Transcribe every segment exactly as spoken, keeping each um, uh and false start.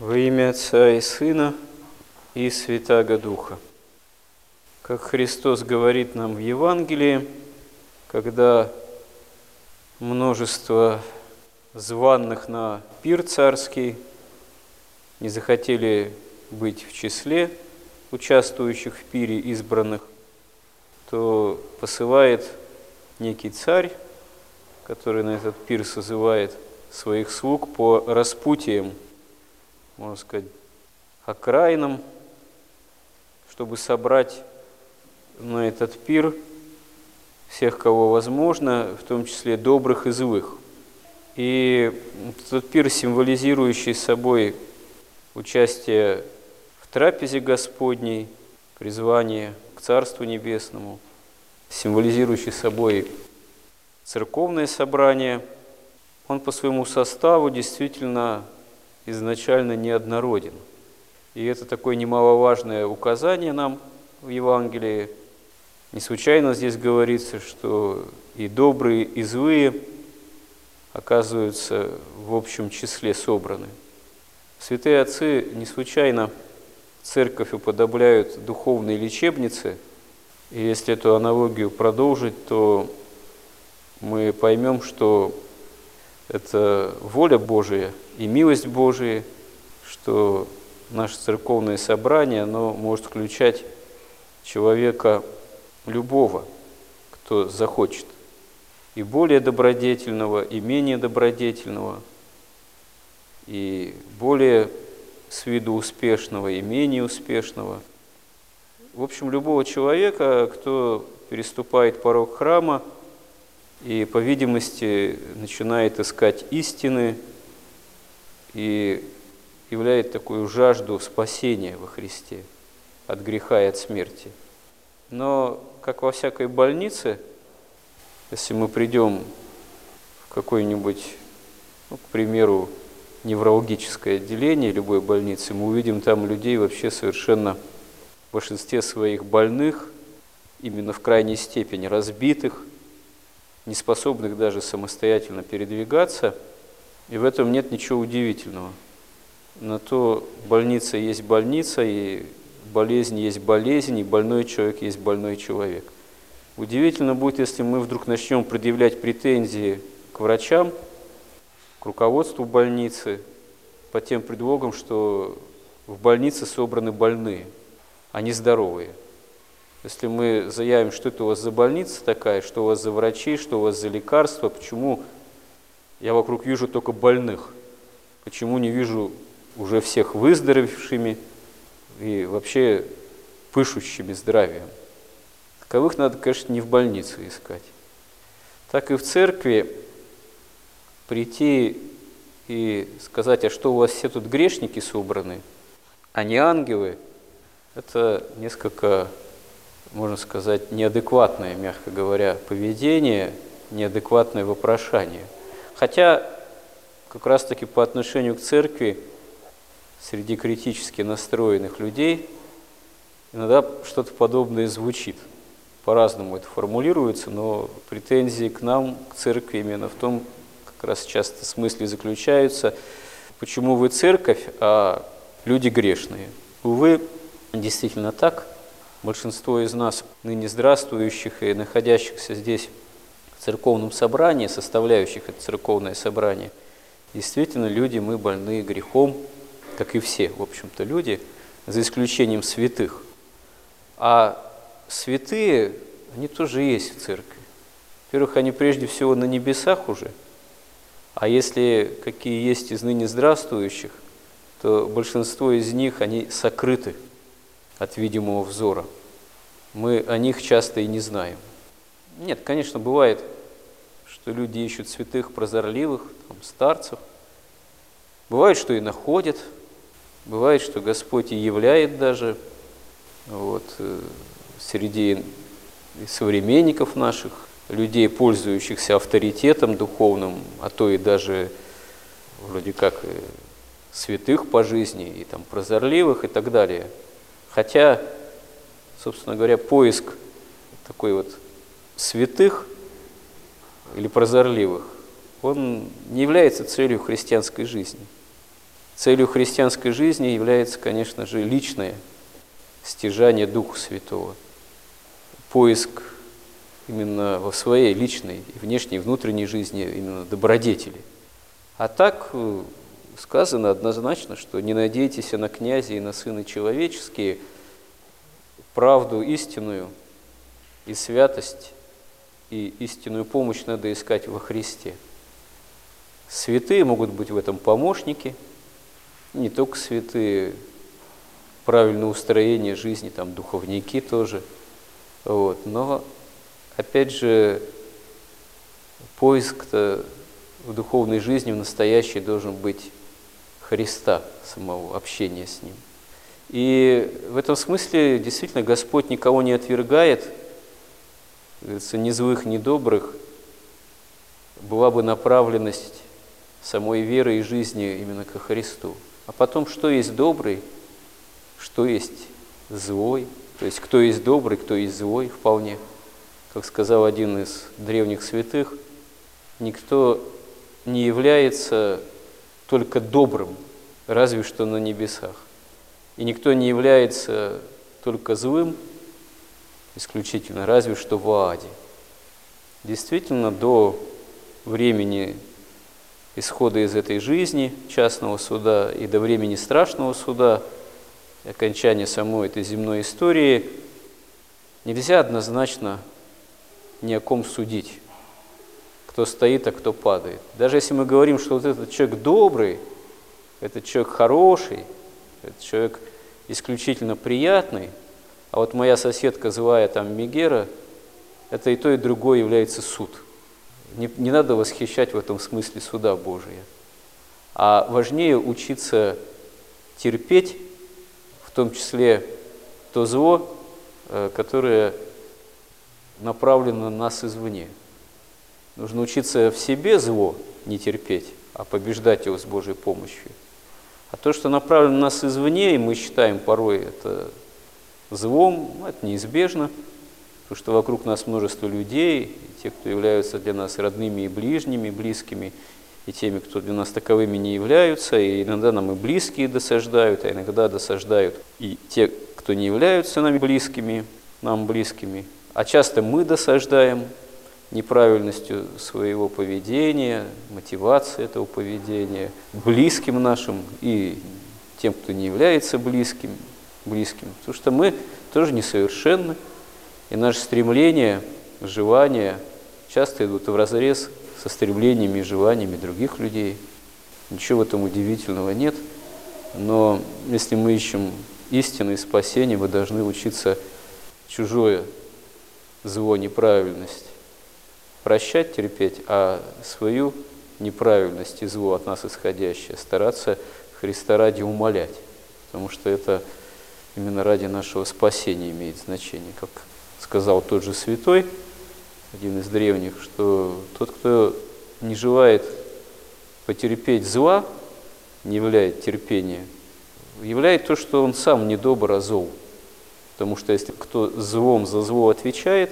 Во имя Отца и Сына и Святаго Духа. Как Христос говорит нам в Евангелии, когда множество званых на пир царский не захотели быть в числе участвующих в пире избранных, то посылает некий царь, который на этот пир созывает своих слуг по распутиям, можно сказать, окраинам, чтобы собрать на этот пир всех, кого возможно, в том числе добрых и злых. И этот пир, символизирующий собой участие в трапезе Господней, призвание к Царству Небесному, символизирующий собой церковное собрание, он по своему составу действительно изначально неоднороден. И это такое немаловажное указание нам в Евангелии. Не случайно здесь говорится, что и добрые, и злые оказываются в общем числе собраны. Святые отцы не случайно церковь уподобляют духовной лечебнице, и если эту аналогию продолжить, то мы поймем, что это воля Божия и милость Божия, что наше церковное собрание, оно может включать человека любого, кто захочет, и более добродетельного, и менее добродетельного, и более с виду успешного, и менее успешного. В общем, любого человека, кто переступает порог храма и, по видимости, начинает искать истины и являет такую жажду спасения во Христе от греха и от смерти. Но, как во всякой больнице, если мы придем в какое-нибудь, ну, к примеру, неврологическое отделение любой больницы, мы увидим там людей вообще совершенно в большинстве своих больных, именно в крайней степени разбитых, неспособных даже самостоятельно передвигаться, и в этом нет ничего удивительного. На то больница есть больница, и болезнь есть болезнь, и больной человек есть больной человек. Удивительно будет, если мы вдруг начнем предъявлять претензии к врачам, к руководству больницы, по тем предлогам, что в больнице собраны больные, а не здоровые. Если мы заявим, что это у вас за больница такая, что у вас за врачи, что у вас за лекарства, почему я вокруг вижу только больных, почему не вижу уже всех выздоровевшими и вообще пышущими здравием. Таковых надо, конечно, не в больнице искать. Так и в церкви прийти и сказать, а что у вас все тут грешники собраны, а не ангелы, это несколько, можно сказать, неадекватное, мягко говоря, поведение, неадекватное вопрошание. Хотя как раз-таки по отношению к церкви среди критически настроенных людей иногда что-то подобное звучит. По-разному это формулируется, но претензии к нам, к церкви именно в том, как раз часто смысле заключаются, почему вы церковь, а люди грешные. Увы, действительно так. Большинство из нас, ныне здравствующих и находящихся здесь в церковном собрании, составляющих это церковное собрание, действительно люди, мы больны грехом, как и все, в общем-то, люди, за исключением святых. А святые, они тоже есть в церкви. Во-первых, они прежде всего на небесах уже, а если какие есть из ныне здравствующих, то большинство из них, они сокрыты от видимого взора. Мы о них часто и не знаем. Нет, конечно, бывает, что люди ищут святых, прозорливых, там, старцев. Бывает, что и находят. Бывает, что Господь и являет даже вот, среди современников наших, людей, пользующихся авторитетом духовным, а то и даже вроде как святых по жизни, и там прозорливых и так далее. Хотя, собственно говоря, поиск такой вот святых или прозорливых, он не является целью христианской жизни. Целью христианской жизни является, конечно же, личное стяжание Духа Святого, поиск именно во своей личной, внешней, внутренней жизни именно добродетели. А так сказано однозначно, что не надейтесь на князя и на сыны человеческие, правду истинную и святость, и истинную помощь надо искать во Христе. Святые могут быть в этом помощники, не только святые, правильное устроение жизни, там духовники тоже. Вот. Но, опять же, поиск-то в духовной жизни, в настоящей, должен быть Христа самого, общения с Ним. И в этом смысле действительно Господь никого не отвергает, говорится, ни злых, ни добрых. Была бы направленность самой веры и жизни именно ко Христу. А потом, что есть добрый, что есть злой, то есть кто есть добрый, кто есть злой, вполне. Как сказал один из древних святых, никто не является только добрым, разве что на небесах. И никто не является только злым, исключительно, разве что в Ааде. Действительно, до времени исхода из этой жизни, частного суда, и до времени страшного суда, окончания самой этой земной истории, нельзя однозначно ни о ком судить, кто стоит, а кто падает. Даже если мы говорим, что вот этот человек добрый, этот человек хороший, этот человек исключительно приятный, а вот моя соседка злая, там, Мегера, это и то, и другое является суд. Не, не надо восхищать в этом смысле суда Божия. А важнее учиться терпеть, в том числе то зло, которое направлено на нас извне. Нужно учиться в себе зло не терпеть, а побеждать его с Божьей помощью. А то, что направлено на нас извне, и мы считаем порой это злом, это неизбежно, потому что вокруг нас множество людей, и те, кто являются для нас родными и ближними, близкими, и теми, кто для нас таковыми не являются, и иногда нам и близкие досаждают, а иногда досаждают и те, кто не являются нами близкими, нам близкими, а часто мы досаждаем неправильностью своего поведения, мотивации этого поведения близким нашим и тем, кто не является близким, близким, потому что мы тоже несовершенны, и наше стремление, желания часто идут вразрез со стремлениями и желаниями других людей. Ничего в этом удивительного нет, но если мы ищем истины и спасения, мы должны учиться чужое зло, неправильность прощать, терпеть, а свою неправильность и зло от нас исходящее стараться Христа ради умолять, потому что это именно ради нашего спасения имеет значение. Как сказал тот же святой, один из древних, что тот, кто не желает потерпеть зла, не являет терпения, являет то, что он сам недобр, а зол. Потому что если кто злом за зло отвечает,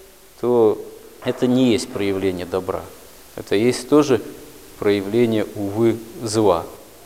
то это не есть проявление добра. Это есть тоже проявление, увы, зла.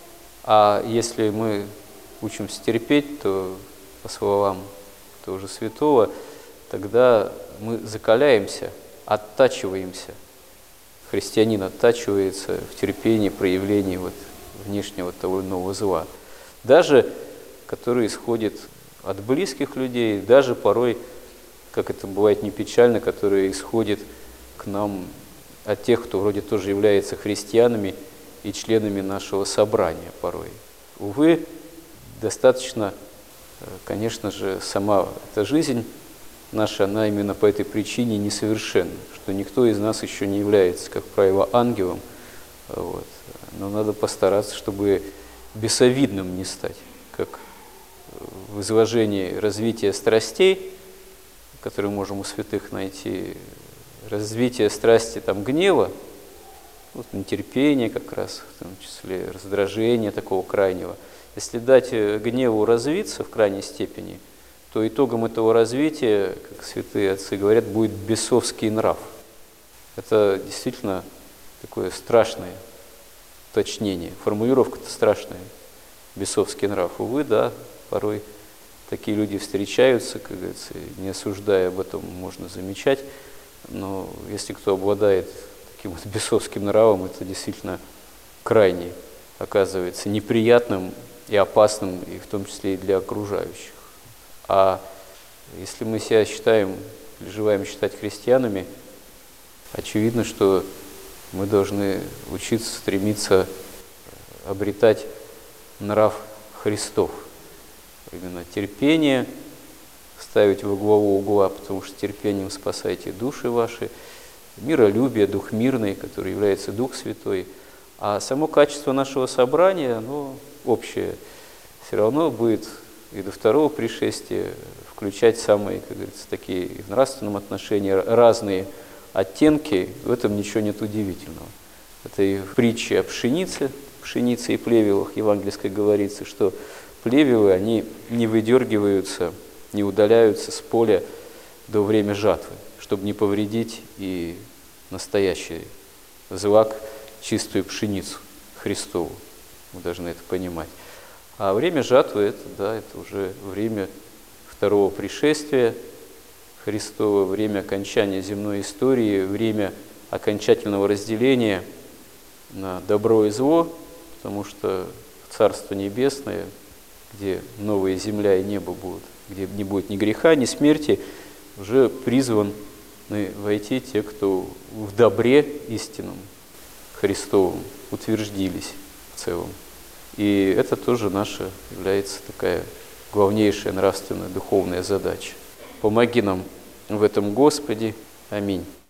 А если мы учимся терпеть, то, по словам того же святого, тогда мы закаляемся, оттачиваемся. Христианин оттачивается в терпении, проявлении вот внешнего того иного зла. Даже который исходит от близких людей, даже порой, как это бывает не печально, который исходит к нам от тех, кто вроде тоже является христианами и членами нашего собрания порой. Увы, достаточно, конечно же, сама эта жизнь наша, она именно по этой причине несовершенна, что никто из нас еще не является, как правило, ангелом. Вот. Но надо постараться, чтобы бесовидным не стать, как в изложении развития страстей, которые можем у святых найти, развитие страсти там, гнева, вот, нетерпение как раз, в том числе раздражение такого крайнего. Если дать гневу развиться в крайней степени, то итогом этого развития, как святые отцы говорят, будет бесовский нрав. Это действительно такое страшное уточнение, формулировка-то страшная. бесовский нрав. Увы, да, порой такие люди встречаются, как говорится, не осуждая об этом, можно замечать. Но если кто обладает таким вот бесовским нравом, это действительно крайне оказывается неприятным и опасным, и в том числе и для окружающих. А если мы себя считаем, или желаем считать христианами, очевидно, что мы должны учиться, стремиться обретать нрав Христов. Именно терпение ставить во главу угла, потому что терпением спасаете души ваши, миролюбие, дух мирный, который является Дух Святой. А само качество нашего собрания, оно общее, все равно будет и до второго пришествия включать самые, как говорится, такие в нравственном отношении разные оттенки. В этом ничего нет удивительного. Это и в притче о пшенице, пшенице и плевелах евангельской говорится, что плевелы, они не выдергиваются, не удаляются с поля до времени жатвы, чтобы не повредить и настоящий злак, чистую пшеницу Христову. Мы должны это понимать. А время жатвы, это, да, это уже время второго пришествия Христова, время окончания земной истории, время окончательного разделения на добро и зло, потому что Царство Небесное, где новая земля и небо будут, где не будет ни греха, ни смерти, уже призваны войти те, кто в добре истинном Христовом утвердились в целом. И это тоже наша является такая главнейшая нравственная духовная задача. Помоги нам в этом, Господи. Аминь.